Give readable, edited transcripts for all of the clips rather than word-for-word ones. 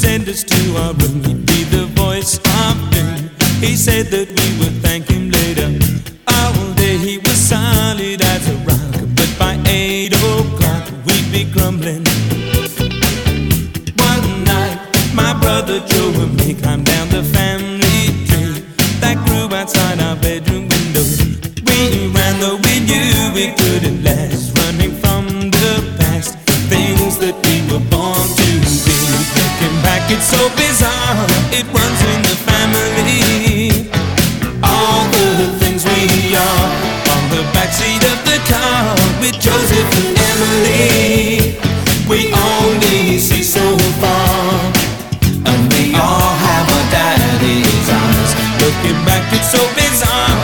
send us to our room. He'd be the voice of doom. He said that we would thank him later. All day he was solid as a rock, but by 8 o'clock we'd be grumbling. One night my brother Joe and me climbed down the family tree that grew outside our bedroom window. We ran though we knew we couldn't last, running from the past, things that we were born to be. Looking back, it's so bizarre, it runs in the family. All the things we are on the backseat of the car with Joseph and Emily. We only see so far, and we all have our daddy's eyes. Looking back, it's so bizarre.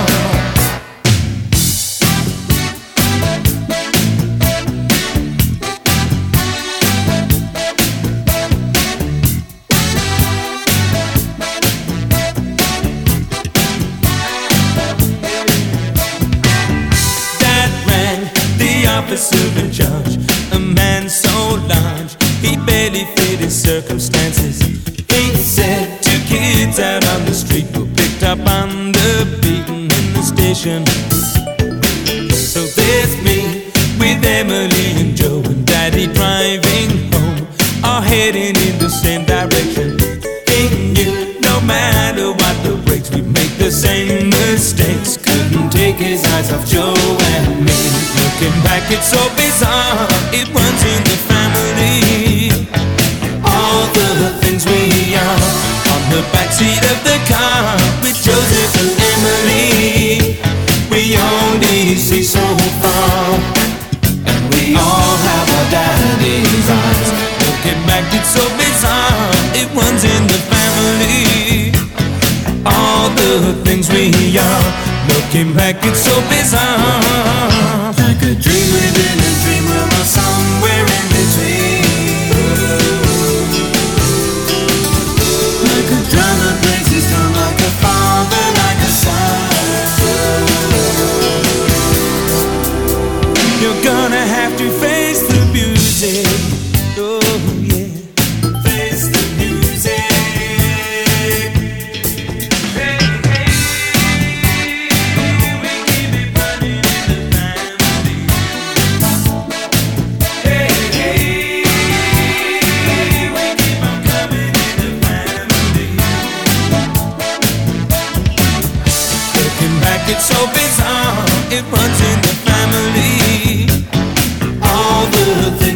Officer in charge, a man so large he barely fit his circumstances. He said 2 kids out on the street were picked up on the beaten in the station. So there's me with Emily and Joe and Daddy driving home, all heading in the same direction. He knew no matter what the brakes, we'd make the same mistakes. Couldn't take his eyes off Joe and me. Looking back, it's so bizarre, it runs in the family. All the things we are on the backseat of the car with Joseph and Emily. We only see so far, and we all have our daddy's eyes. Looking back, it's so bizarre, it runs in the family. All the things we are, looking back, it's so bizarre. Like a dream within a dream, we're somewhere in between. Like a drum that breaks its drum, like a father, like a son. You're gonna have to face the music. Oh yeah, face the music. It's so bizarre, it runs in the family. All the things